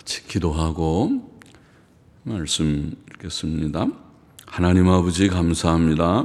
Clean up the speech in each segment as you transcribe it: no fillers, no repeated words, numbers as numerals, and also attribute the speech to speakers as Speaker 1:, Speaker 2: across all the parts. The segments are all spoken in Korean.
Speaker 1: 같이 기도하고 말씀 읽겠습니다. 하나님 아버지 감사합니다.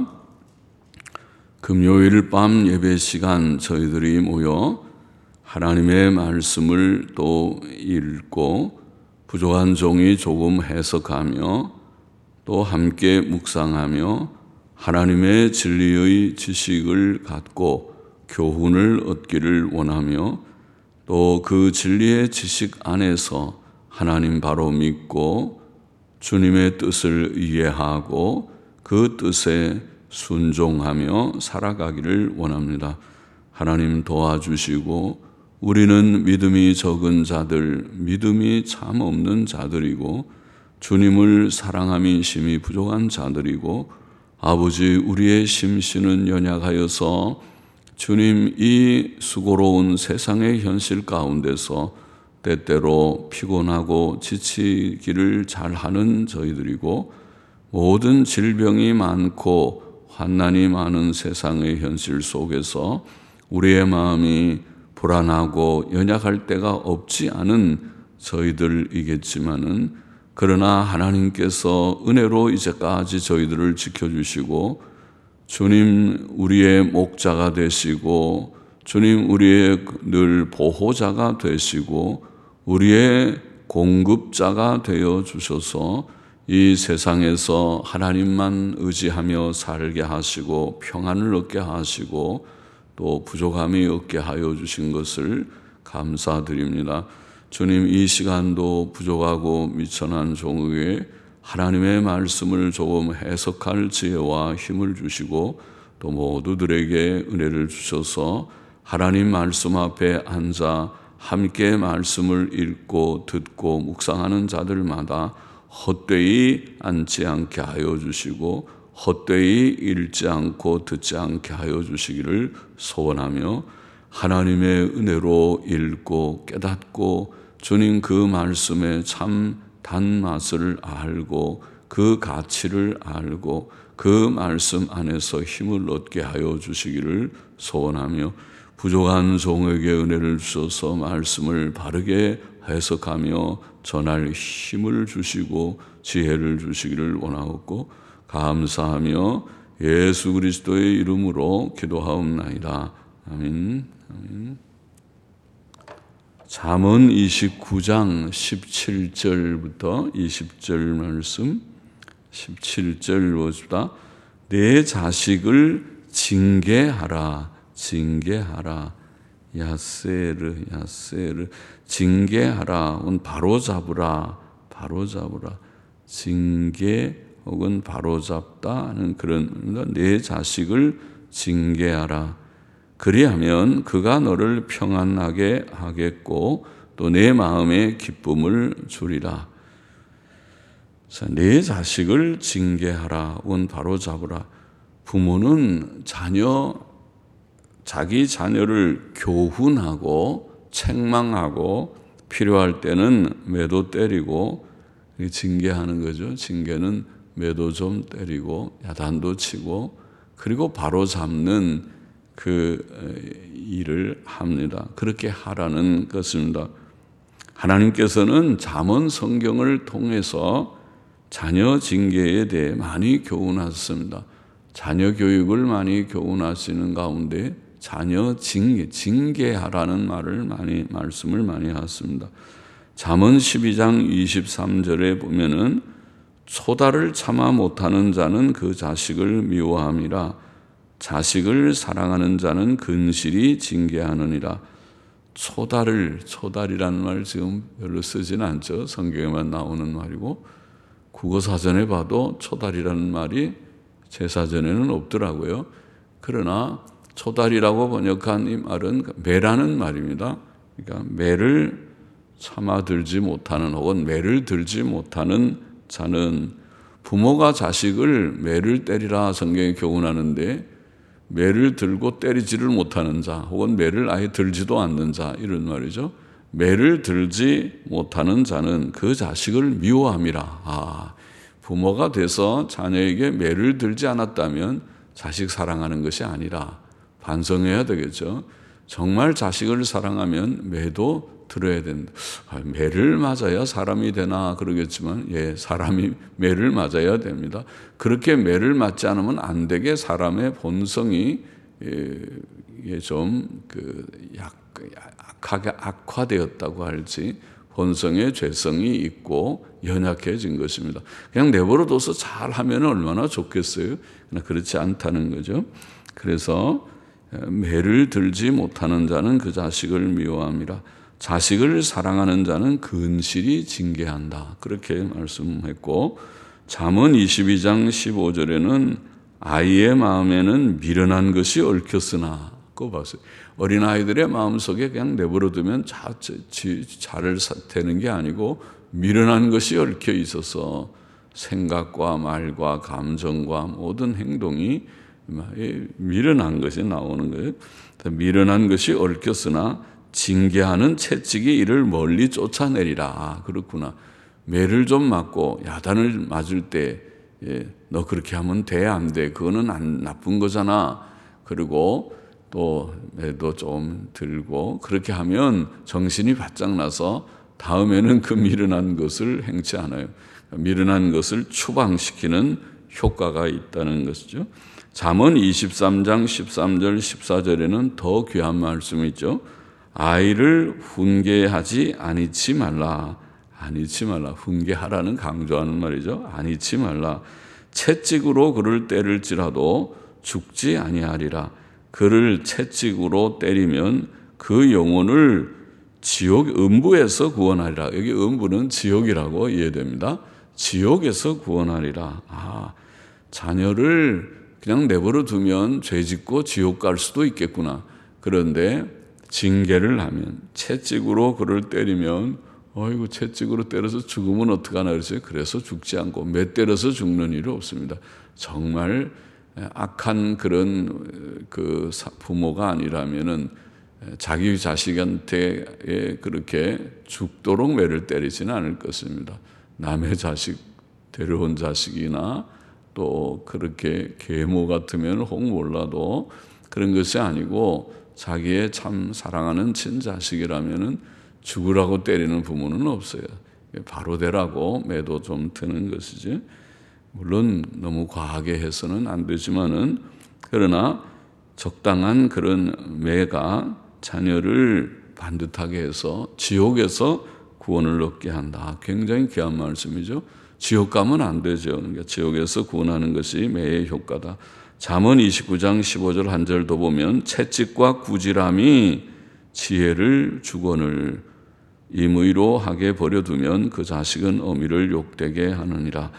Speaker 1: 금요일 밤 예배 시간 저희들이 모여 하나님의 말씀을 또 읽고 부족한 종이 조금 해석하며 또 함께 묵상하며 하나님의 진리의 지식을 갖고 교훈을 얻기를 원하며 또 그 진리의 지식 안에서 하나님 바로 믿고 주님의 뜻을 이해하고 그 뜻에 순종하며 살아가기를 원합니다. 하나님 도와주시고 우리는 믿음이 적은 자들, 믿음이 참 없는 자들이고 주님을 사랑함이 심히 부족한 자들이고 아버지 우리의 심신은 연약하여서 주님 이 수고로운 세상의 현실 가운데서 때때로 피곤하고 지치기를 잘하는 저희들이고 모든 질병이 많고 환난이 많은 세상의 현실 속에서 우리의 마음이 불안하고 연약할 때가 없지 않은 저희들이겠지만은 그러나 하나님께서 은혜로 이제까지 저희들을 지켜주시고 주님 우리의 목자가 되시고 주님 우리의 늘 보호자가 되시고 우리의 공급자가 되어 주셔서 이 세상에서 하나님만 의지하며 살게 하시고 평안을 얻게 하시고 또 부족함이 없게 하여 주신 것을 감사드립니다. 주님 이 시간도 부족하고 미천한 종에게 하나님의 말씀을 조금 해석할 지혜와 힘을 주시고 또 모두들에게 은혜를 주셔서 하나님 말씀 앞에 앉아 함께 말씀을 읽고 듣고 묵상하는 자들마다 헛되이 앉지 않게 하여 주시고 헛되이 읽지 않고 듣지 않게 하여 주시기를 소원하며 하나님의 은혜로 읽고 깨닫고 주님 그 말씀의 참 단맛을 알고 그 가치를 알고 그 말씀 안에서 힘을 얻게 하여 주시기를 소원하며 부족한 종에게 은혜를 주셔서 말씀을 바르게 해석하며 전할 힘을 주시고 지혜를 주시기를 원하옵고 감사하며 예수 그리스도의 이름으로 기도하옵나이다. 아멘. 아멘. 잠언 29장 17절부터 20절 말씀 17절 보십시다. 내 자식을 징계하라 징계하라 야세르 징계하라 혹은 바로잡으라 바로잡으라 징계 혹은 바로잡다 하는 그런 내 자식을 징계하라 그리하면 그가 너를 평안하게 하겠고 또 내 마음에 기쁨을 주리라. 내 자식을 징계하라 혹은 바로잡으라. 부모는 자기 자녀를 교훈하고 책망하고 필요할 때는 매도 때리고 징계하는 거죠. 징계는 매도 좀 때리고 야단도 치고 그리고 바로잡는 그 일을 합니다. 그렇게 하라는 것입니다. 하나님께서는 잠언 성경을 통해서 자녀 징계에 대해 많이 교훈하셨습니다. 자녀 교육을 많이 교훈하시는 가운데 자녀 징계하라는 말씀을 많이 하셨습니다. 잠언 12장 23절에 보면은 소달을 참아 못하는 자는 그 자식을 미워함이라 자식을 사랑하는 자는 근실히 징계하느니라. 초달이라는 말 지금 별로 쓰지는 않죠. 성경에만 나오는 말이고 국어사전에 봐도 초달이라는 말이 제 사전에는 없더라고요. 그러나 초달이라고 번역한 이 말은 매라는 말입니다. 그러니까 매를 참아들지 못하는 혹은 매를 들지 못하는 자는 부모가 자식을 매를 때리라 성경에 교훈하는데 매를 들고 때리지를 못하는 자 혹은 매를 아예 들지도 않는 자 이런 말이죠. 매를 들지 못하는 자는 그 자식을 미워함이라. 부모가 돼서 자녀에게 매를 들지 않았다면 자식 사랑하는 것이 아니라 반성해야 되겠죠. 정말 자식을 사랑하면 매도 들어야 된다. 매를 맞아야 사람이 되나 그러겠지만, 사람이 매를 맞아야 됩니다. 그렇게 매를 맞지 않으면 안 되게 사람의 본성이 좀 약하게 악화되었다고 할지, 본성의 죄성이 있고 연약해진 것입니다. 그냥 내버려둬서 잘하면 얼마나 좋겠어요. 그러나 그렇지 않다는 거죠. 그래서 매를 들지 못하는 자는 그 자식을 미워함이라. 자식을 사랑하는 자는 근실이 징계한다. 그렇게 말씀했고, 잠언 22장 15절에는 아이의 마음에는 미련한 것이 얽혔으나, 그거 봤어요. 어린아이들의 마음속에 그냥 내버려두면 잘 되는 게 아니고 미련한 것이 얽혀 있어서 생각과 말과 감정과 모든 행동이 미련한 것이 나오는 거예요. 미련한 것이 얽혔으나 징계하는 채찍이 이를 멀리 쫓아내리라. 그렇구나. 매를 좀 맞고 야단을 맞을 때 너 그렇게 하면 돼, 안 돼? 그거는 나쁜 거잖아. 그리고 또 매도 좀 들고 그렇게 하면 정신이 바짝 나서 다음에는 그 미련한 것을 행치 않아요. 미련한 것을 추방시키는 효과가 있다는 것이죠. 잠언 23장 13절 14절에는 더 귀한 말씀이 있죠. 아이를 훈계하지 아니치 말라. 아니치 말라. 훈계하라는 강조하는 말이죠. 아니치 말라. 채찍으로 그를 때릴지라도 죽지 아니하리라. 그를 채찍으로 때리면 그 영혼을 지옥 음부에서 구원하리라. 여기 음부는 지옥이라고 이해됩니다. 지옥에서 구원하리라. 자녀를 그냥 내버려 두면 죄 짓고 지옥 갈 수도 있겠구나. 그런데 징계를 하면, 채찍으로 그를 때리면, 채찍으로 때려서 죽으면 어떡하나 그랬어요. 그래서 죽지 않고 매 때려서 죽는 일이 없습니다. 정말 악한 그런 부모가 아니라면은 자기 자식한테 그렇게 죽도록 매를 때리지는 않을 것입니다. 남의 자식, 데려온 자식이나 또 그렇게 계모 같으면 혹 몰라도 그런 것이 아니고 자기의 참 사랑하는 친자식이라면은 죽으라고 때리는 부모는 없어요. 바로 되라고 매도 좀 드는 것이지. 물론 너무 과하게 해서는 안 되지만은, 그러나 적당한 그런 매가 자녀를 반듯하게 해서 지옥에서 구원을 얻게 한다. 굉장히 귀한 말씀이죠. 지옥 가면 안 되죠. 그러니까 지옥에서 구원하는 것이 매의 효과다. 잠언 29장 15절 한 절 더 보면 채찍과 꾸지람이 지혜를 주거늘 임의로 하게 버려두면 그 자식은 어미를 욕되게 하느니라.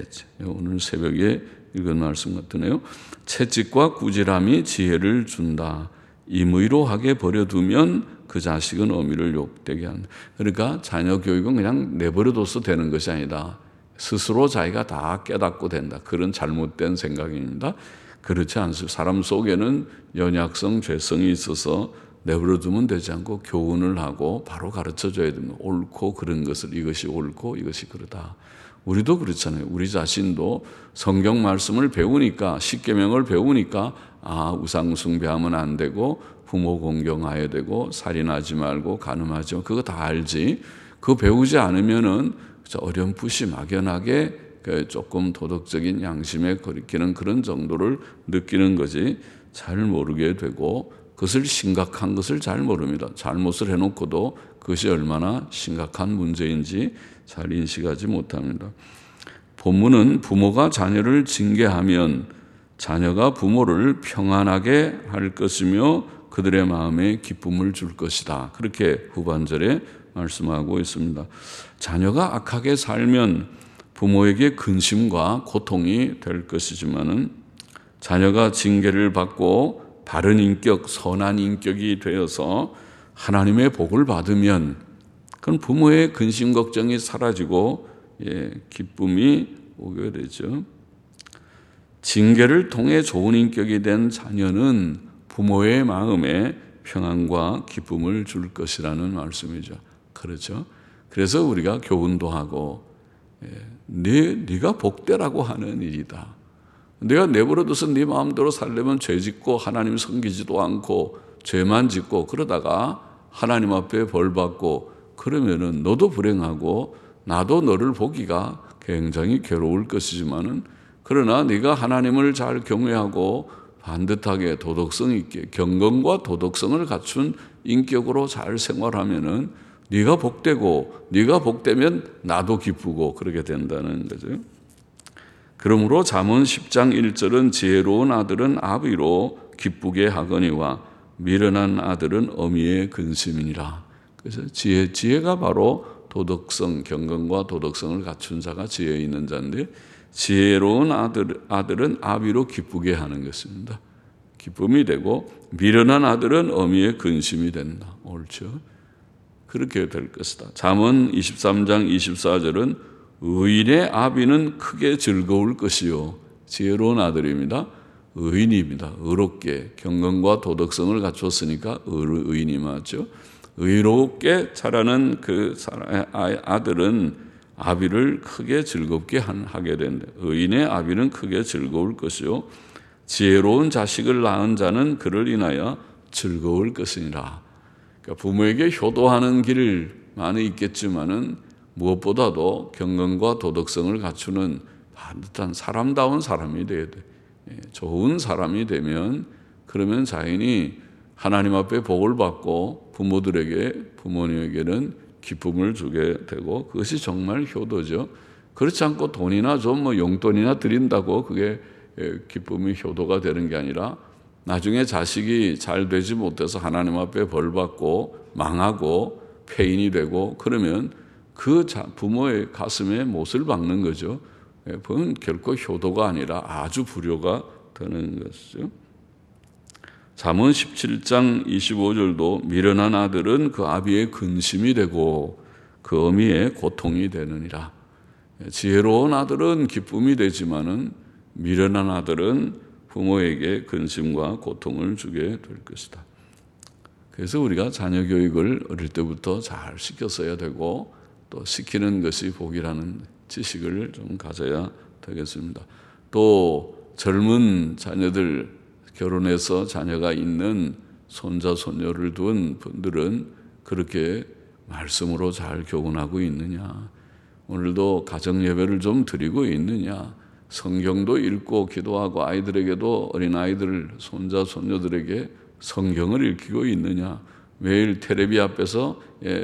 Speaker 1: 오늘 새벽에 읽은 말씀 같으네요. 채찍과 꾸지람이 지혜를 준다. 임의로 하게 버려두면 그 자식은 어미를 욕되게 한다. 그러니까 자녀 교육은 그냥 내버려둬서 되는 것이 아니다. 스스로 자기가 다 깨닫고 된다. 그런 잘못된 생각입니다. 그렇지 않습니다. 사람 속에는 연약성, 죄성이 있어서 내버려두면 되지 않고 교훈을 하고 바로 가르쳐줘야 됩니다. 옳고 그런 것을, 이것이 옳고 이것이 그러다. 우리도 그렇잖아요. 우리 자신도 성경 말씀을 배우니까, 십계명을 배우니까 우상 숭배하면 안 되고 부모 공경해야 되고 살인하지 말고 간음하지 말고 그거 다 알지. 그거 배우지 않으면은 어렴풋이 막연하게 조금 도덕적인 양심에 거리끼는 그런 정도를 느끼는 거지 잘 모르게 되고, 그것을 심각한 것을 잘 모릅니다. 잘못을 해놓고도 그것이 얼마나 심각한 문제인지 잘 인식하지 못합니다. 본문은 부모가 자녀를 징계하면 자녀가 부모를 평안하게 할 것이며 그들의 마음에 기쁨을 줄 것이다. 그렇게 후반절에 말씀하고 있습니다. 자녀가 악하게 살면 부모에게 근심과 고통이 될 것이지만은, 자녀가 징계를 받고 바른 인격, 선한 인격이 되어서 하나님의 복을 받으면 그건 부모의 근심 걱정이 사라지고 기쁨이 오게 되죠. 징계를 통해 좋은 인격이 된 자녀는 부모의 마음에 평안과 기쁨을 줄 것이라는 말씀이죠. 그렇죠? 그래서 우리가 교훈도 하고 네가 복되라고 하는 일이다. 내가 내버려둬서 네 마음대로 살려면 죄 짓고 하나님 섬기지도 않고 죄만 짓고 그러다가 하나님 앞에 벌 받고 그러면은 너도 불행하고 나도 너를 보기가 굉장히 괴로울 것이지만은, 그러나 네가 하나님을 잘 경외하고 반듯하게 도덕성 있게 경건과 도덕성을 갖춘 인격으로 잘 생활하면은 네가 복되고, 네가 복되면 나도 기쁘고 그렇게 된다는 거죠. 그러므로 잠언 10장 1절은 지혜로운 아들은 아비로 기쁘게 하거니와 미련한 아들은 어미의 근심이니라. 그래서 지혜가 바로 도덕성, 경건과 도덕성을 갖춘 자가 지혜 있는 자인데, 지혜로운 아들은 아비로 기쁘게 하는 것입니다. 기쁨이 되고, 미련한 아들은 어미의 근심이 된다. 옳죠? 그렇게 될 것이다. 잠언 23장 24절은 의인의 아비는 크게 즐거울 것이요. 지혜로운 아들입니다. 의인입니다. 의롭게 경건과 도덕성을 갖췄으니까 의인이 맞죠. 의롭게 자라는 그 아들은 아비를 크게 즐겁게 하게 된다. 의인의 아비는 크게 즐거울 것이요. 지혜로운 자식을 낳은 자는 그를 인하여 즐거울 것이니라. 그러니까 부모에게 효도하는 길 많이 있겠지만은 무엇보다도 경건과 도덕성을 갖추는 반듯한 사람다운 사람이 되어야 돼. 좋은 사람이 되면, 그러면 자연히 하나님 앞에 복을 받고 부모님에게는 기쁨을 주게 되고, 그것이 정말 효도죠. 그렇지 않고 돈이나 좀 용돈이나 드린다고 그게 기쁨이 효도가 되는 게 아니라, 나중에 자식이 잘 되지 못해서 하나님 앞에 벌 받고 망하고 폐인이 되고 그러면 그 부모의 가슴에 못을 박는 거죠. 그건 결코 효도가 아니라 아주 불효가 되는 것이죠. 잠언 17장 25절도 미련한 아들은 그 아비의 근심이 되고 그 어미의 고통이 되느니라. 지혜로운 아들은 기쁨이 되지만은 미련한 아들은 부모에게 근심과 고통을 주게 될 것이다. 그래서 우리가 자녀 교육을 어릴 때부터 잘 시켰어야 되고, 또 시키는 것이 복이라는 지식을 좀 가져야 되겠습니다. 또 젊은 자녀들, 결혼해서 자녀가 있는 손자 손녀를 둔 분들은 그렇게 말씀으로 잘 교훈하고 있느냐, 오늘도 가정 예배를 좀 드리고 있느냐, 성경도 읽고 기도하고 아이들에게도, 어린아이들 손자 손녀들에게 성경을 읽히고 있느냐, 매일 테레비 앞에서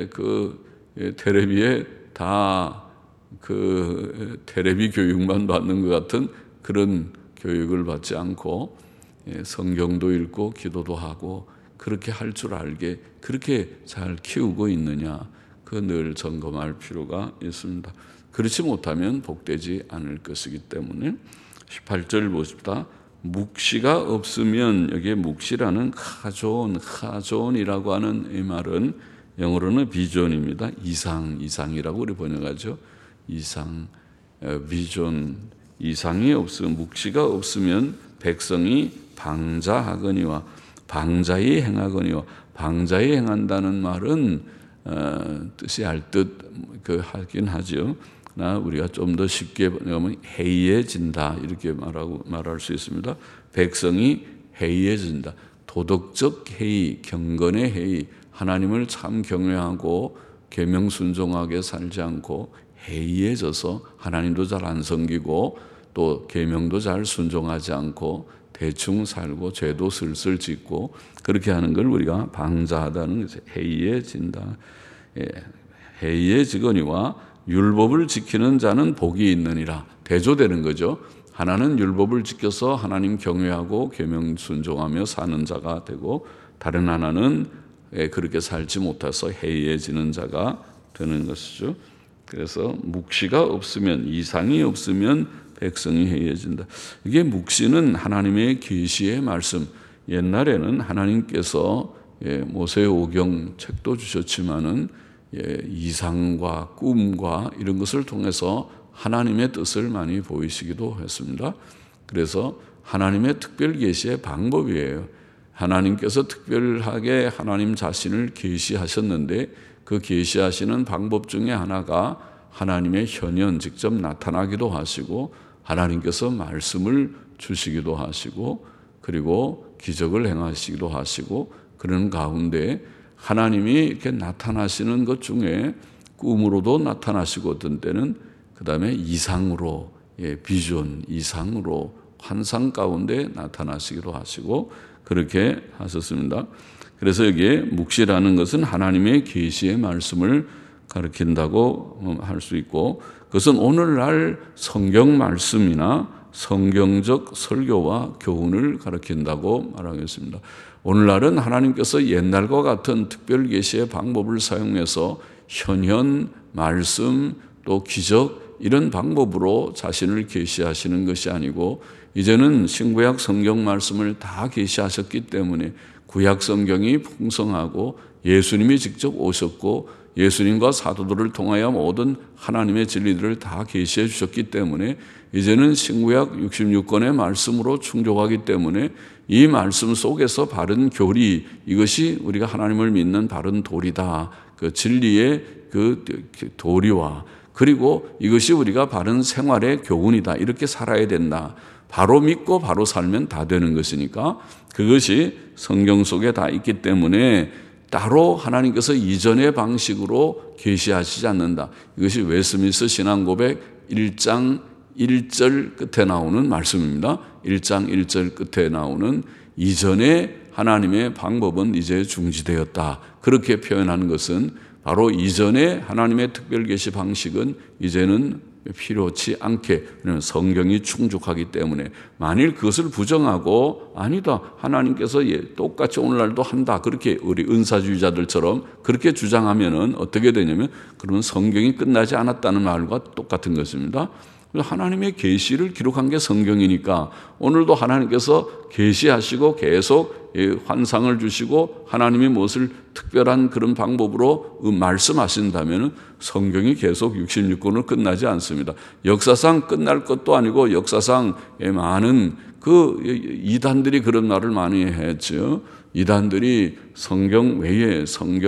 Speaker 1: 테레비에 다 그 테레비 교육만 받는 것 같은 그런 교육을 받지 않고 성경도 읽고 기도도 하고 그렇게 할 줄 알게 그렇게 잘 키우고 있느냐, 그 늘 점검할 필요가 있습니다. 그렇지 못하면 복되지 않을 것이기 때문에 18절 보십시다. 묵시가 없으면, 여기에 묵시라는 카존이라고 하는 이 말은 영어로는 비전입니다. 이상이라고 우리 번역하죠. 비전, 이상이 없으면, 묵시가 없으면 백성이 방자하거니와 방자히 행하거니와, 방자히 행한다는 말은 뜻이 알듯 하긴 하죠. 우리가 좀 더 쉽게 보면 해이해진다 이렇게 말할 수 있습니다. 백성이 해이해진다. 도덕적 해이, 경건의 해이, 하나님을 참 경외하고 계명 순종하게 살지 않고 해이해져서 하나님도 잘 안 섬기고 또 계명도 잘 순종하지 않고 대충 살고 죄도 슬슬 짓고 그렇게 하는 걸 우리가 방자하다는 것이 해이해진다. 해이해지거니와 율법을 지키는 자는 복이 있느니라. 대조되는 거죠. 하나는 율법을 지켜서 하나님 경외하고 계명 순종하며 사는 자가 되고, 다른 하나는 그렇게 살지 못해서 해이해지는 자가 되는 것이죠. 그래서 묵시가 없으면, 이상이 없으면 백성이 해이해진다. 이게 묵시는 하나님의 계시의 말씀. 옛날에는 하나님께서 모세오경 책도 주셨지만은 이상과 꿈과 이런 것을 통해서 하나님의 뜻을 많이 보이시기도 했습니다. 그래서 하나님의 특별 계시의 방법이에요. 하나님께서 특별하게 하나님 자신을 계시하셨는데, 그 계시하시는 방법 중에 하나가 하나님의 현현, 직접 나타나기도 하시고, 하나님께서 말씀을 주시기도 하시고, 그리고 기적을 행하시기도 하시고, 그런 가운데 하나님이 이렇게 나타나시는 것 중에 꿈으로도 나타나시고 어떤 때는 그 다음에 이상으로, 비전, 이상으로 환상 가운데 나타나시기도 하시고 그렇게 하셨습니다. 그래서 여기에 묵시라는 것은 하나님의 계시의 말씀을 가르친다고 할 수 있고, 그것은 오늘날 성경 말씀이나 성경적 설교와 교훈을 가르친다고 말하겠습니다. 오늘날은 하나님께서 옛날과 같은 특별 계시의 방법을 사용해서 현현, 말씀, 또 기적 이런 방법으로 자신을 계시하시는 것이 아니고, 이제는 신구약 성경 말씀을 다 계시하셨기 때문에 구약 성경이 풍성하고 예수님이 직접 오셨고 예수님과 사도들을 통하여 모든 하나님의 진리들을 다 계시해 주셨기 때문에 이제는 신구약 66권의 말씀으로 충족하기 때문에 이 말씀 속에서 바른 교리, 이것이 우리가 하나님을 믿는 바른 도리다. 그 진리의 그 도리와, 그리고 이것이 우리가 바른 생활의 교훈이다. 이렇게 살아야 된다. 바로 믿고 바로 살면 다 되는 것이니까 그것이 성경 속에 다 있기 때문에 따로 하나님께서 이전의 방식으로 계시하시지 않는다. 이것이 웨스민스터 신앙고백 1장 1절 끝에 나오는 말씀입니다. 1장 1절 끝에 나오는 이전의 하나님의 방법은 이제 중지되었다. 그렇게 표현하는 것은 바로 이전의 하나님의 특별 계시 방식은 이제는 필요치 않게, 성경이 충족하기 때문에 만일 그것을 부정하고 아니다, 하나님께서 똑같이 오늘날도 한다, 그렇게 우리 은사주의자들처럼 그렇게 주장하면은 어떻게 되냐면 그러면 성경이 끝나지 않았다는 말과 똑같은 것입니다. 하나님의 계시를 기록한 게 성경이니까 오늘도 하나님께서 계시하시고 계속 환상을 주시고 하나님이 무엇을 특별한 그런 방법으로 말씀하신다면 성경이 계속 66권으로 끝나지 않습니다. 역사상 끝날 것도 아니고 역사상 많은 그 이단들이 그런 말을 많이 했죠. 이단들이 성경 외에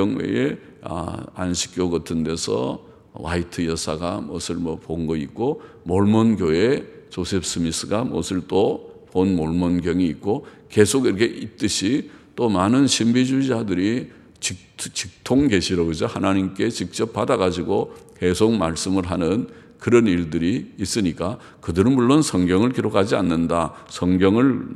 Speaker 1: 안식교 같은 데서 화이트 여사가 무엇을 본 거 있고, 몰몬 교회 조셉 스미스가 무엇을 또 본 몰몬경이 있고, 계속 이렇게 있듯이 또 많은 신비주의자들이 직통 계시로, 그죠? 하나님께 직접 받아가지고 계속 말씀을 하는 그런 일들이 있으니까 그들은 물론 성경을 기록하지 않는다. 성경을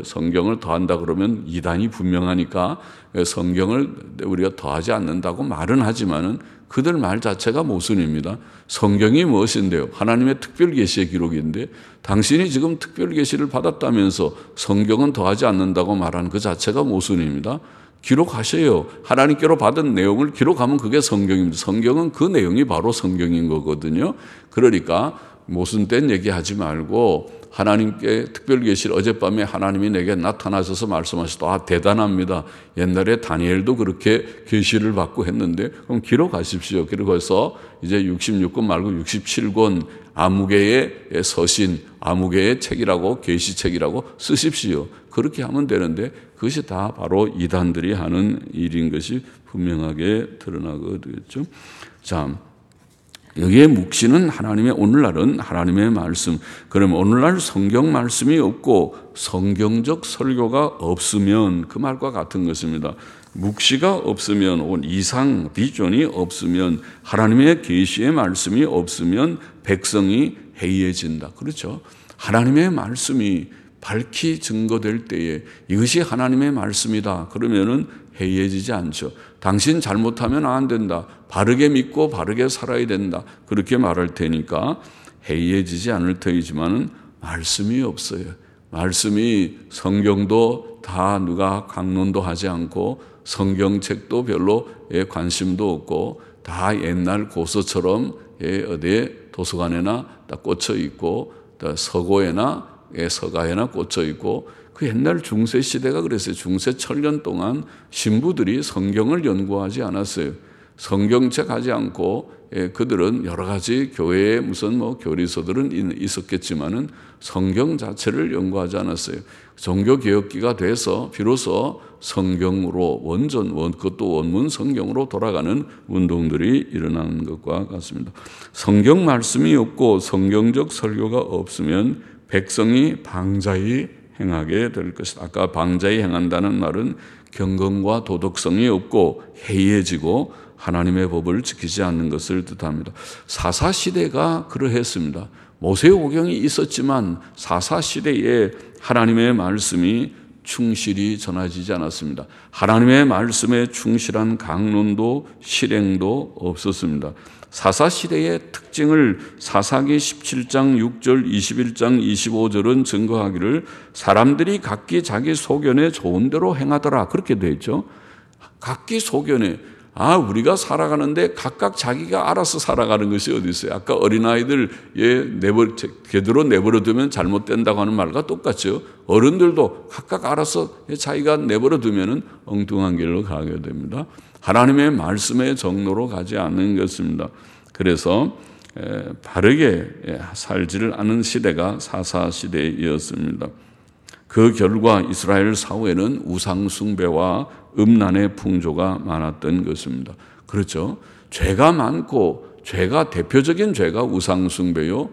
Speaker 1: 더한다 그러면 이단이 분명하니까 성경을 우리가 더하지 않는다고 말은 하지만은 그들 말 자체가 모순입니다. 성경이 무엇인데요? 하나님의 특별 계시의 기록인데 당신이 지금 특별 계시를 받았다면서 성경은 더하지 않는다고 말하는 그 자체가 모순입니다. 기록하세요. 하나님께로 받은 내용을 기록하면 그게 성경입니다. 성경은 그 내용이 바로 성경인 거거든요. 그러니까 모순된 얘기하지 말고 하나님께 특별 계시를 어젯밤에 하나님이 내게 나타나셔서 말씀하시다. 대단합니다. 옛날에 다니엘도 그렇게 계시를 받고 했는데 그럼 기록하십시오. 기록해서 이제 66권 말고 67권 아무개의 서신, 아무개의 책이라고, 계시책이라고 쓰십시오. 그렇게 하면 되는데 그것이 다 바로 이단들이 하는 일인 것이 분명하게 드러나거든요. 자, 여기에 묵시는 오늘날은 하나님의 말씀. 그러면 오늘날 성경 말씀이 없고 성경적 설교가 없으면 그 말과 같은 것입니다. 묵시가 없으면, 이상, 비전이 없으면, 하나님의 계시의 말씀이 없으면 백성이 해이해진다. 그렇죠? 하나님의 말씀이 밝히 증거될 때에 이것이 하나님의 말씀이다. 그러면은 해이해지지 않죠. 당신 잘못하면 안 된다. 바르게 믿고 바르게 살아야 된다. 그렇게 말할 테니까 해이해지지 않을 터이지만은 말씀이 없어요. 말씀이 성경도 다 누가 강론도 하지 않고 성경책도 별로 관심도 없고 다 옛날 고서처럼 어디에 도서관에나 딱 꽂혀 있고 서고에나 서가에나 꽂혀 있고, 그 옛날 중세 시대가 그랬어요. 중세 천년 동안 신부들이 성경을 연구하지 않았어요. 성경책 하지 않고 그들은 여러 가지 교회에 무슨 교리서들은 있었겠지만은 성경 자체를 연구하지 않았어요. 종교개혁기가 돼서 비로소 성경으로 그것도 원문 성경으로 돌아가는 운동들이 일어나는 것과 같습니다. 성경 말씀이 없고 성경적 설교가 없으면 백성이 방자히 행하게 될 것이다. 아까 방자히 행한다는 말은 경건과 도덕성이 없고 해이해지고 하나님의 법을 지키지 않는 것을 뜻합니다. 사사시대가 그러했습니다. 모세오경이 있었지만 사사시대에 하나님의 말씀이 충실히 전해지지 않았습니다. 하나님의 말씀에 충실한 강론도 실행도 없었습니다. 사사시대의 특징을 사사기 17장 6절 21장 25절은 증거하기를 사람들이 각기 자기 소견에 좋은 대로 행하더라 그렇게 되어 있죠. 각기 소견에 우리가 살아가는데 각각 자기가 알아서 살아가는 것이 어디 있어요. 아까 어린아이들 그대로 내버려두면 잘못된다고 하는 말과 똑같죠. 어른들도 각각 알아서 자기가 내버려두면 엉뚱한 길로 가게 됩니다. 하나님의 말씀의 정로로 가지 않는 것입니다. 그래서 바르게 살지를 않은 시대가 사사시대이었습니다. 그 결과 이스라엘 사후에는 우상숭배와 음란의 풍조가 많았던 것입니다. 그렇죠. 죄가 많고 대표적인 죄가 우상숭배요,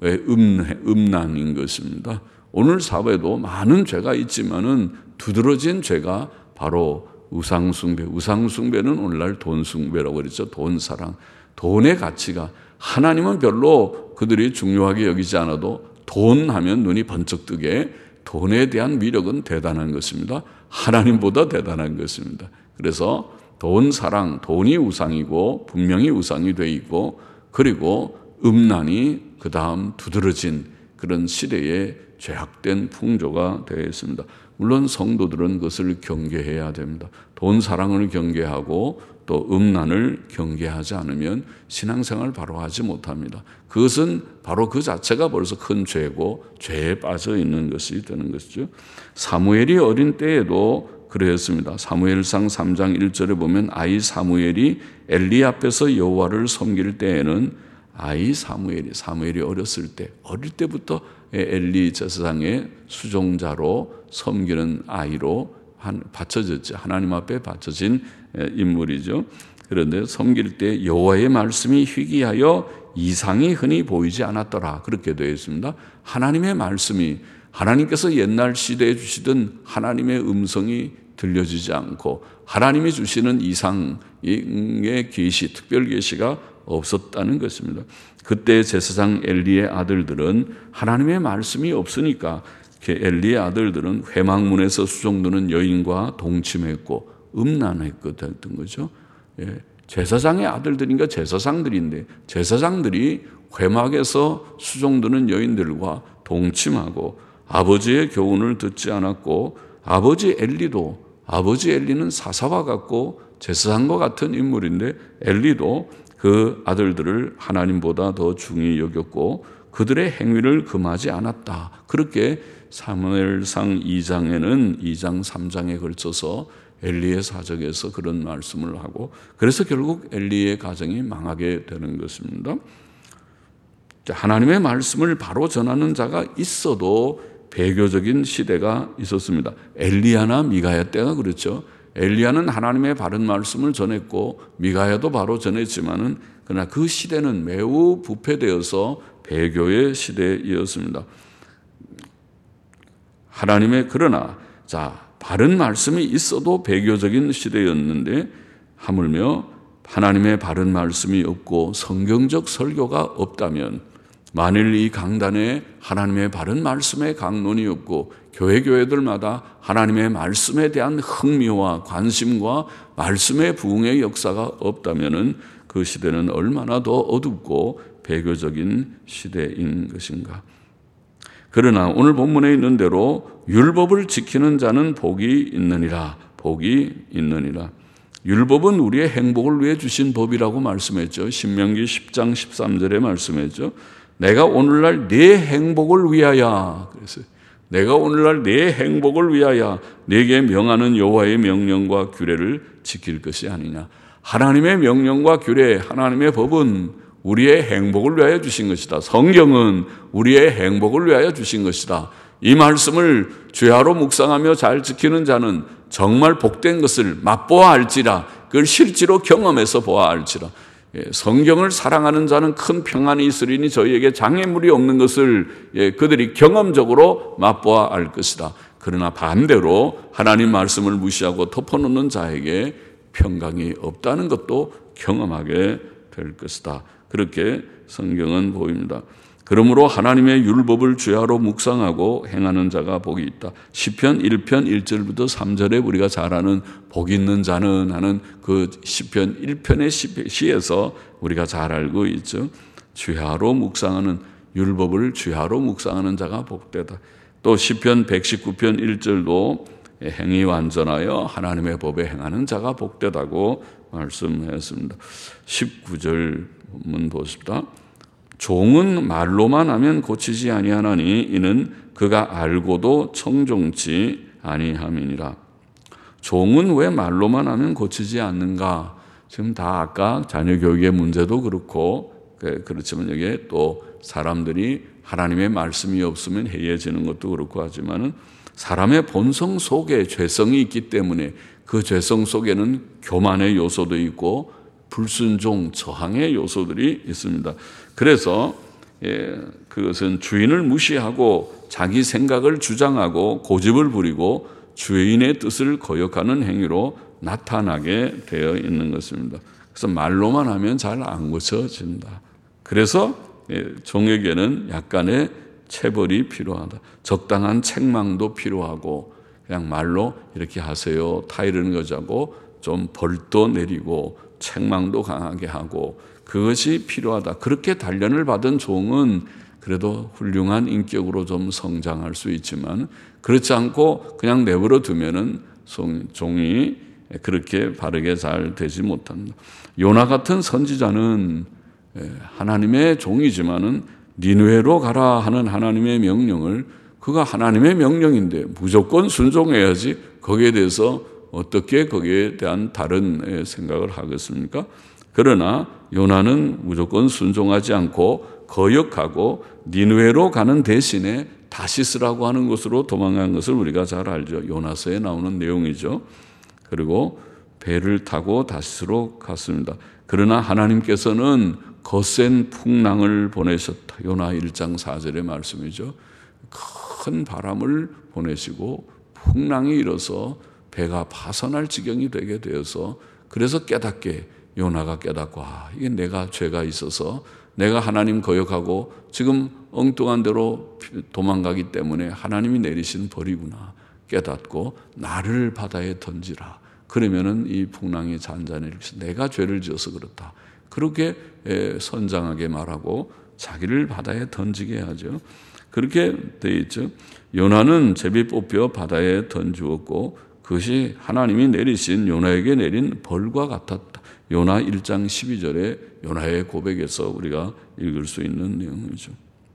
Speaker 1: 음란인 것입니다. 오늘 사회도 많은 죄가 있지만은 두드러진 죄가 바로 우상숭배. 우상숭배는 오늘날 돈숭배라고 그랬죠. 돈사랑. 돈의 가치가 하나님은 별로 그들이 중요하게 여기지 않아도 돈 하면 눈이 번쩍 뜨게 돈에 대한 위력은 대단한 것입니다. 하나님보다 대단한 것입니다. 그래서 돈 사랑, 돈이 우상이고 분명히 우상이 돼 있고 그리고 음란이 그 다음 두드러진 그런 시대의 죄악된 풍조가 되어 있습니다. 물론 성도들은 그것을 경계해야 됩니다. 돈 사랑을 경계하고 또 음란을 경계하지 않으면 신앙생활을 바로 하지 못합니다. 그것은 바로 그 자체가 벌써 큰 죄고 죄에 빠져 있는 것이 되는 것이죠. 사무엘이 어린 때에도 그랬습니다. 사무엘상 3장 1절에 보면 아이 사무엘이 엘리 앞에서 여호와를 섬길 때에는 아이 사무엘이 어릴 때부터 엘리 제사장의 수종자로 섬기는 아이로 바쳐졌죠. 하나님 앞에 바쳐진 인물이죠. 그런데 섬길 때 여호와의 말씀이 희귀하여 이상이 흔히 보이지 않았더라 그렇게 되어 있습니다. 하나님의 말씀이 하나님께서 옛날 시대에 주시던 하나님의 음성이 들려지지 않고 하나님이 주시는 이상의 계시, 특별 계시가 없었다는 것입니다. 그때 제사장 엘리의 아들들은 하나님의 말씀이 없으니까 엘리의 아들들은 회막문에서 수종드는 여인과 동침했고 음란했던 거죠. 제사장의 아들들인가 제사장들인데 제사장들이 회막에서 수종드는 여인들과 동침하고 아버지의 교훈을 듣지 않았고 아버지 엘리는 사사와 같고 제사장과 같은 인물인데 엘리도 그 아들들을 하나님보다 더 중히 여겼고 그들의 행위를 금하지 않았다. 그렇게 사무엘상 2장에는 2장 3장에 걸쳐서 엘리의 사적에서 그런 말씀을 하고 그래서 결국 엘리의 가정이 망하게 되는 것입니다. 하나님의 말씀을 바로 전하는 자가 있어도 배교적인 시대가 있었습니다. 엘리야나 미가야 때가 그렇죠. 엘리야는 하나님의 바른 말씀을 전했고 미가야도 바로 전했지만은 그러나 그 시대는 매우 부패되어서 배교의 시대이었습니다. 그러나 바른 말씀이 있어도 배교적인 시대였는데 하물며 하나님의 바른 말씀이 없고 성경적 설교가 없다면 만일 이 강단에 하나님의 바른 말씀의 강론이 없고 교회들마다 하나님의 말씀에 대한 흥미와 관심과 말씀의 부흥의 역사가 없다면 그 시대는 얼마나 더 어둡고 배교적인 시대인 것인가. 그러나 오늘 본문에 있는 대로 율법을 지키는 자는 복이 있느니라. 율법은 우리의 행복을 위해 주신 법이라고 말씀했죠. 신명기 10장 13절에 말씀했죠. 내가 오늘날 네 행복을 위하여 네게 명하는 여호와의 명령과 규례를 지킬 것이 아니냐. 하나님의 명령과 규례, 하나님의 법은 우리의 행복을 위하여 주신 것이다. 성경은 우리의 행복을 위하여 주신 것이다. 이 말씀을 주야로 묵상하며 잘 지키는 자는 정말 복된 것을 맛보아 알지라. 그걸 실제로 경험해서 보아 알지라. 성경을 사랑하는 자는 큰 평안이 있으리니 저희에게 장애물이 없는 것을 그들이 경험적으로 맛보아 알 것이다. 그러나 반대로 하나님 말씀을 무시하고 덮어놓는 자에게 평강이 없다는 것도 경험하게 될 것이다. 그렇게 성경은 보입니다. 그러므로 하나님의 율법을 주야로 묵상하고 행하는 자가 복이 있다. 시편 1편 1절부터 3절에 우리가 잘 아는 복 있는 자는 하는 그 시편 1편의 시에서 우리가 잘 알고 있죠. 주야로 묵상하는, 율법을 주야로 묵상하는 자가 복되다. 또 시편 119편 1절도 행위 완전하여 하나님의 법에 행하는 자가 복되다고 말씀했습니다. 19절 문 보십시다. 종은 말로만 하면 고치지 아니하나니 이는 그가 알고도 청종치 아니함이니라. 종은 왜 말로만 하면 고치지 않는가? 지금 다 아까 자녀 교육의 문제도 그렇고, 그렇지만 여기에 또 사람들이 하나님의 말씀이 없으면 해이해지는 것도 그렇고 하지만은 사람의 본성 속에 죄성이 있기 때문에 그 죄성 속에는 교만의 요소도 있고 불순종, 저항의 요소들이 있습니다. 그래서 그것은 주인을 무시하고 자기 생각을 주장하고 고집을 부리고 주인의 뜻을 거역하는 행위로 나타나게 되어 있는 것입니다. 그래서 말로만 하면 잘 안 고쳐진다. 그래서 종에게는 약간의 체벌이 필요하다. 적당한 책망도 필요하고 그냥 말로 이렇게 하세요, 타이르는 거자고 좀 벌도 내리고 책망도 강하게 하고 그것이 필요하다. 그렇게 단련을 받은 종은 그래도 훌륭한 인격으로 좀 성장할 수 있지만 그렇지 않고 그냥 내버려 두면은 종이 그렇게 바르게 잘 되지 못한다. 요나 같은 선지자는 하나님의 종이지만은 니느웨로 가라 하는 하나님의 명령을, 그가 하나님의 명령인데 무조건 순종해야지 거기에 대해서 어떻게 거기에 대한 다른 생각을 하겠습니까? 그러나 요나는 무조건 순종하지 않고 거역하고 니느웨로 가는 대신에 다시스라고 하는 곳으로 도망간 것을 우리가 잘 알죠. 요나서에 나오는 내용이죠. 그리고 배를 타고 다시스로 갔습니다. 그러나 하나님께서는 거센 풍랑을 보내셨다. 요나 1장 4절의 말씀이죠. 큰 바람을 보내시고 풍랑이 일어서 배가 파선할 지경이 되게 되어서 그래서 요나가 깨닫고 이게 내가 죄가 있어서 내가 하나님 거역하고 지금 엉뚱한 대로 도망가기 때문에 하나님이 내리신 벌이구나 깨닫고 나를 바다에 던지라. 그러면은 이 풍랑이 잔잔해질 것이 내가 죄를 지어서 그렇다. 그렇게 선장하게 말하고 자기를 바다에 던지게 하죠. 그렇게 되어 있죠. 요나는 제비 뽑혀 바다에 던지었고 그것이 하나님이 내리신 요나에게 내린 벌과 같았다. 요나 1장 12절에 요나의 고백에서 우리가 읽을 수 있는 내용이죠.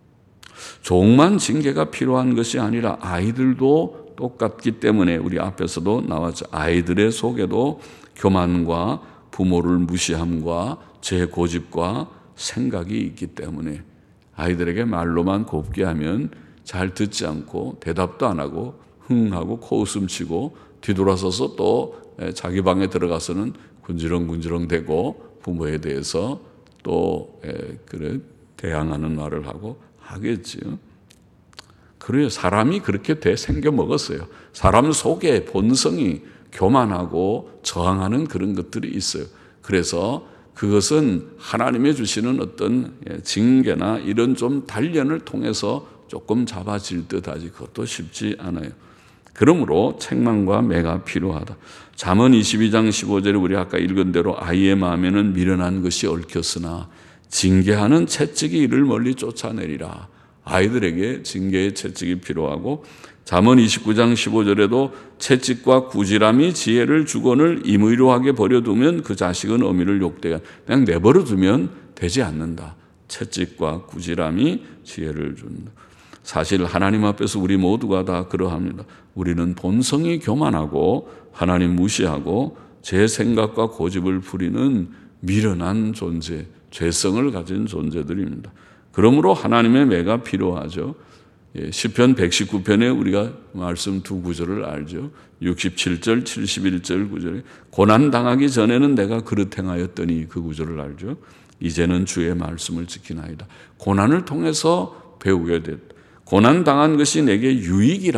Speaker 1: 종만 징계가 필요한 것이 아니라 아이들도 똑같기 때문에 우리 앞에서도 나왔죠. 아이들의 속에도 교만과 부모를 무시함과 제 고집과 생각이 있기 때문에 아이들에게 말로만 곱게 하면 잘 듣지 않고 대답도 안 하고 흥하고 코웃음 치고 뒤돌아서서 또 자기 방에 들어가서는 군지렁군지렁 대고 부모에 대해서 또 그래 대항하는 말을 하고 하겠지요. 그래요. 사람이 그렇게 생겨 먹었어요. 사람 속에 본성이 교만하고 저항하는 그런 것들이 있어요. 그래서 그것은 하나님의 주시는 어떤 징계나 이런 좀 단련을 통해서 조금 잡아질 듯하지 그것도 쉽지 않아요. 그러므로 책망과 매가 필요하다. 잠언 22장 15절에 우리 아까 읽은 대로 아이의 마음에는 미련한 것이 얽혔으나 징계하는 채찍이 이를 멀리 쫓아내리라. 아이들에게 징계의 채찍이 필요하고 잠언 29장 15절에도 채찍과 꾸지람이 지혜를 주거늘 임의로 하게 버려두면 그 자식은 어미를 욕되게 그냥 내버려두면 되지 않는다. 채찍과 꾸지람이 지혜를 준다. 사실 하나님 앞에서 우리 모두가 다 그러합니다. 우리는 본성이 교만하고 하나님 무시하고 제 생각과 고집을 부리는 미련한 존재, 죄성을 가진 존재들입니다. 그러므로 하나님의 매가 필요하죠. 시편 119편에 우리가 말씀 두 구절을 알죠. 67절, 71절 구절에 고난당하기 전에는 내가 그릇 행하였더니 그 구절을 알죠. 이제는 주의 말씀을 지키나이다. 고난을 통해서 배우게 됐다. 고난당한 것이 내게 유익이라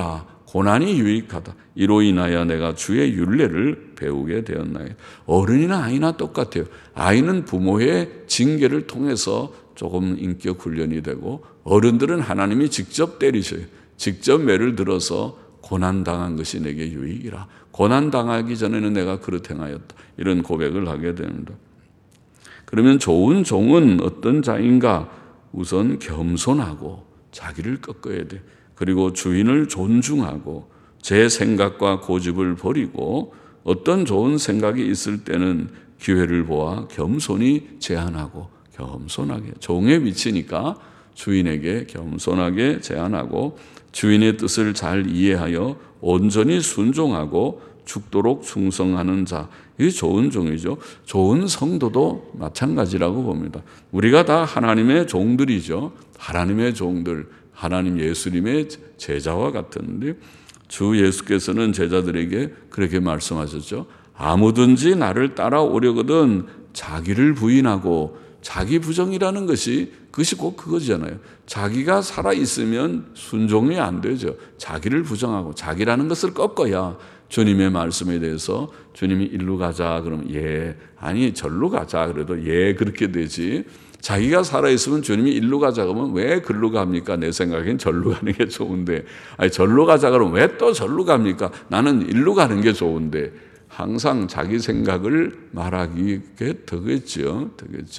Speaker 1: 고난이 유익하다. 이로 인하여 내가 주의 율례를 배우게 되었나이다. 어른이나 아이나 똑같아요. 아이는 부모의 징계를 통해서 조금 인격 훈련이 되고, 어른들은 하나님이 직접 때리셔요. 직접 매를 들어서 고난당한 것이 내게 유익이라. 고난당하기 전에는 내가 그릇 행하였다. 이런 고백을 하게 됩니다. 그러면 좋은 종은 어떤 자인가? 우선 겸손하고 자기를 꺾어야 돼. 그리고 주인을 존중하고 제 생각과 고집을 버리고 어떤 좋은 생각이 있을 때는 기회를 보아 겸손히 제안하고, 겸손하게 종에 미치니까 주인에게 겸손하게 제안하고, 주인의 뜻을 잘 이해하여 온전히 순종하고 죽도록 충성하는 자. 이게 좋은 종이죠. 좋은 성도도 마찬가지라고 봅니다. 우리가 다 하나님의 종들이죠. 하나님의 종들, 하나님 예수님의 제자와 같은데, 주 예수께서는 제자들에게 그렇게 말씀하셨죠. 아무든지 나를 따라오려거든 자기를 부인하고, 자기 부정이라는 것이 그것이 꼭 그거잖아요. 자기가 살아있으면 순종이 안 되죠. 자기를 부정하고 자기라는 것을 꺾어야 주님의 말씀에 대해서, 주님이 일로 가자 그러면 예, 아니 절로 가자 그래도 예, 그렇게 되지. 자기가 살아있으면 주님이 일로 가자 그러면 왜 글로 갑니까? 내 생각엔 절로 가는 게 좋은데, 아니 절로 가자 그러면 왜 또 절로 갑니까? 나는 일로 가는 게 좋은데. 항상 자기 생각을 말하기에 되겠죠.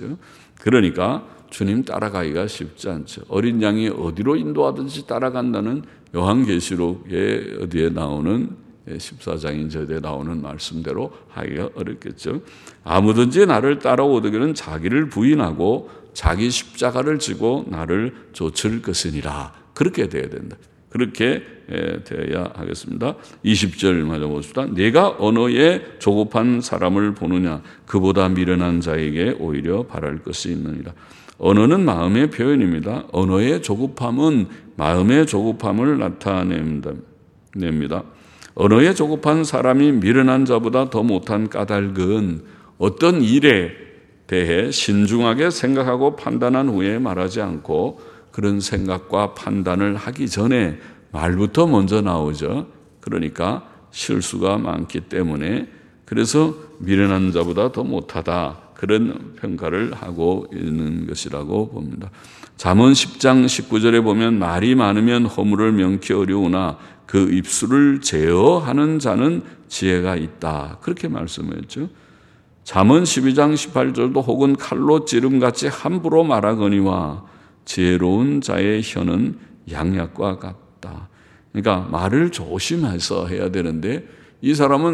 Speaker 1: 그러니까 주님 따라가기가 쉽지 않죠. 어린 양이 어디로 인도하든지 따라간다는 요한계시록에 어디에 나오는 14장인 저에 나오는 말씀대로 하기가 어렵겠죠. 아무든지 나를 따라오기는 자기를 부인하고 자기 십자가를 지고 나를 좇을 것이니라. 그렇게 돼야 된다. 그렇게 되어야 하겠습니다. 20절 맞아 봅시다. 내가 언어에 조급한 사람을 보느냐? 그보다 미련한 자에게 오히려 바랄 것이 있느니라. 언어는 마음의 표현입니다. 언어의 조급함은 마음의 조급함을 나타냅니다. 언어에 조급한 사람이 미련한 자보다 더 못한 까닭은 어떤 일에 대해 신중하게 생각하고 판단한 후에 말하지 않고, 그런 생각과 판단을 하기 전에 말부터 먼저 나오죠. 그러니까 실수가 많기 때문에, 그래서 미련한 자보다 더 못하다, 그런 평가를 하고 있는 것이라고 봅니다. 잠언 10장 19절에 보면 말이 많으면 허물을 명키 어려우나 그 입술을 제어하는 자는 지혜가 있다. 그렇게 말씀했죠. 잠언 12장 18절도 혹은 칼로 찌름같이 함부로 말하거니와 지혜로운 자의 혀는 양약과 같다. 그러니까 말을 조심해서 해야 되는데, 이 사람은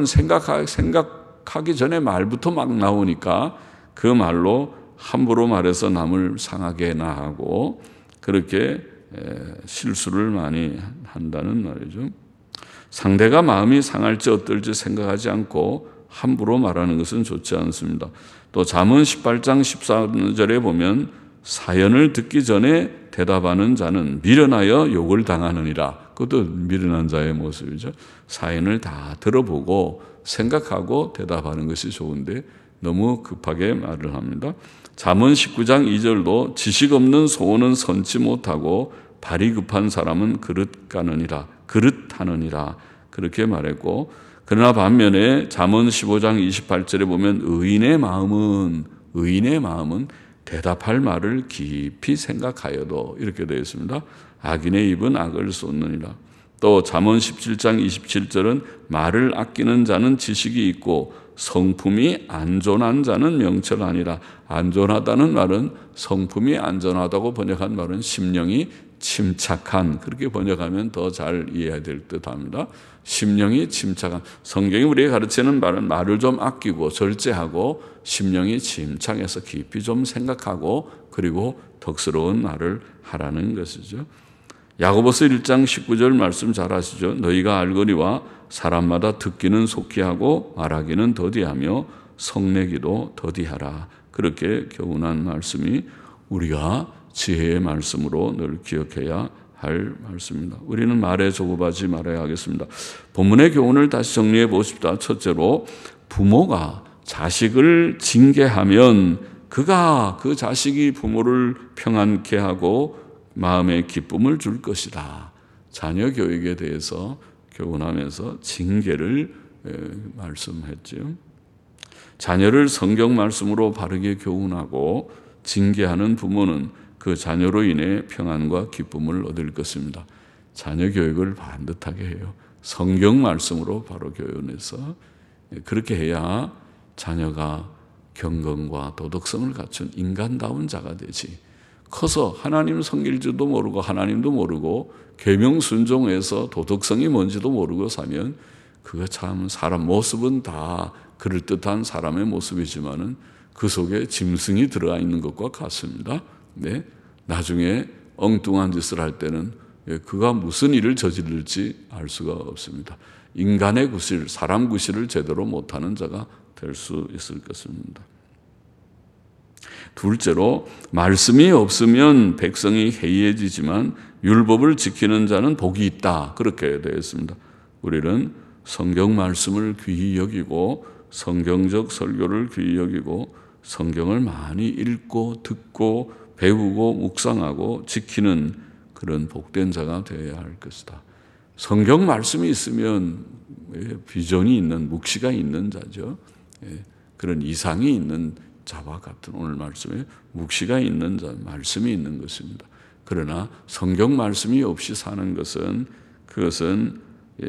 Speaker 1: 생각하기 전에 말부터 막 나오니까 그 말로 함부로 말해서 남을 상하게나 하고, 그렇게 실수를 많이 한다는 말이죠. 상대가 마음이 상할지 어떨지 생각하지 않고 함부로 말하는 것은 좋지 않습니다. 또 잠언 18장 14절에 보면 사연을 듣기 전에 대답하는 자는 미련하여 욕을 당하느니라. 그것도 미련한 자의 모습이죠. 사연을 다 들어보고 생각하고 대답하는 것이 좋은데 너무 급하게 말을 합니다. 잠언 19장 2절도 지식 없는 소원은 선치 못하고 발이 급한 사람은 그릇하느니라. 그렇게 말했고, 그러나 반면에 잠언 15장 28절에 보면 의인의 마음은 대답할 말을 깊이 생각하여도, 이렇게 되어 있습니다. 악인의 입은 악을 쏟느니라. 또 잠언 17장 27절은 말을 아끼는 자는 지식이 있고 성품이 안전한 자는 명철하니라. 안전하다는 말은, 성품이 안전하다고 번역한 말은 심령이 침착한, 그렇게 번역하면 더 잘 이해해야 될 듯합니다. 심령이 침착한. 성경이 우리에게 가르치는 말은 말을 좀 아끼고 절제하고 심령이 침착해서 깊이 좀 생각하고 그리고 덕스러운 말을 하라는 것이죠. 야고보서 1장 19절 말씀 잘 아시죠? 너희가 알거니와 사람마다 듣기는 속히 하고 말하기는 더디하며 성내기도 더디하라. 그렇게 교훈한 말씀이 우리가 지혜의 말씀으로 늘 기억해야 할 말씀입니다. 우리는 말에 조급하지 말아야 하겠습니다. 본문의 교훈을 다시 정리해 보십시다. 첫째로, 부모가 자식을 징계하면 그가 그 자식이 부모를 평안케 하고 마음의 기쁨을 줄 것이다. 자녀 교육에 대해서 교훈하면서 징계를 말씀했죠. 자녀를 성경 말씀으로 바르게 교훈하고 징계하는 부모는 그 자녀로 인해 평안과 기쁨을 얻을 것입니다. 자녀 교육을 반듯하게 해요. 성경 말씀으로 바로 교훈해서 그렇게 해야 자녀가 경건과 도덕성을 갖춘 인간다운 자가 되지. 커서 하나님 섬길 줄도 모르고 하나님도 모르고 계명 순종해서 도덕성이 뭔지도 모르고 사면 그거 참 사람 모습은 다 그럴듯한 사람의 모습이지만은 그 속에 짐승이 들어가 있는 것과 같습니다. 네. 나중에 엉뚱한 짓을 할 때는 그가 무슨 일을 저지를지 알 수가 없습니다. 인간의 구실, 사람 구실을 제대로 못하는 자가 될 수 있을 것입니다. 둘째로 말씀이 없으면 백성이 해이해지지만 율법을 지키는 자는 복이 있다. 그렇게 되어 있습니다. 우리는 성경 말씀을 귀히 여기고 성경적 설교를 귀히 여기고 성경을 많이 읽고 듣고 배우고 묵상하고 지키는 그런 복된 자가 되어야 할 것이다. 성경 말씀이 있으면 비전이 있는 묵시가 있는 자죠. 그런 이상이 있는 자와 같은 오늘 말씀에 묵시가 있는 자, 말씀이 있는 것입니다. 그러나 성경 말씀이 없이 사는 것은 그것은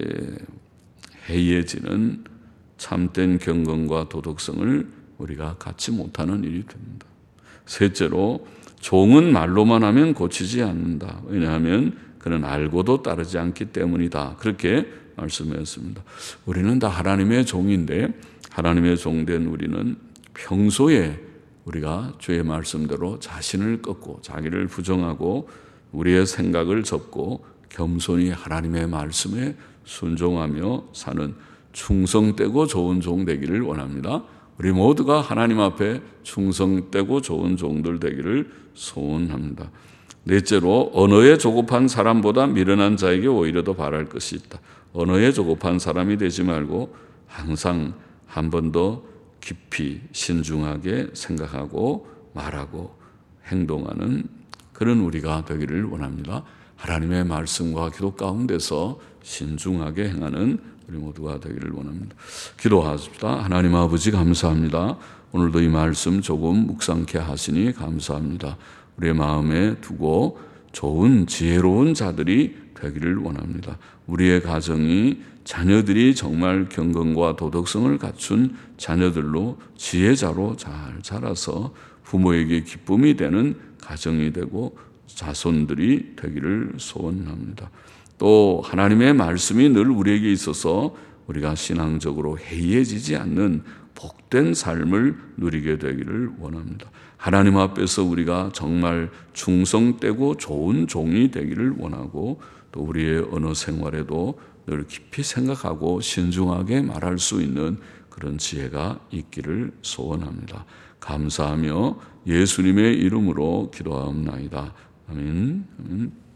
Speaker 1: 해이해지는 참된 경건과 도덕성을 우리가 갖지 못하는 일이 됩니다. 셋째로 종은 말로만 하면 고치지 않는다. 왜냐하면 그는 알고도 따르지 않기 때문이다. 그렇게 말씀했습니다. 우리는 다 하나님의 종인데 하나님의 종된 우리는 평소에 우리가 주의 말씀대로 자신을 꺾고 자기를 부정하고 우리의 생각을 접고 겸손히 하나님의 말씀에 순종하며 사는 충성되고 좋은 종 되기를 원합니다. 우리 모두가 하나님 앞에 충성되고 좋은 종들 되기를 소원합니다. 넷째로 언어에 조급한 사람보다 미련한 자에게 오히려 더 바랄 것이 있다. 언어에 조급한 사람이 되지 말고 항상 한 번 더 깊이 신중하게 생각하고 말하고 행동하는 그런 우리가 되기를 원합니다. 하나님의 말씀과 기도 가운데서 신중하게 행하는 우리 모두가 되기를 원합니다. 기도하십시다. 하나님 아버지 감사합니다. 오늘도 이 말씀 조금 묵상케 하시니 감사합니다. 우리의 마음에 두고 좋은 지혜로운 자들이 되기를 원합니다. 우리의 가정이 자녀들이 정말 경건과 도덕성을 갖춘 자녀들로 지혜자로 잘 자라서 부모에게 기쁨이 되는 가정이 되고 자손들이 되기를 소원합니다. 또 하나님의 말씀이 늘 우리에게 있어서 우리가 신앙적으로 해이해지지 않는 복된 삶을 누리게 되기를 원합니다. 하나님 앞에서 우리가 정말 충성되고 좋은 종이 되기를 원하고 또 우리의 언어 생활에도 늘 깊이 생각하고 신중하게 말할 수 있는 그런 지혜가 있기를 소원합니다. 감사하며 예수님의 이름으로 기도하옵나이다. 아멘.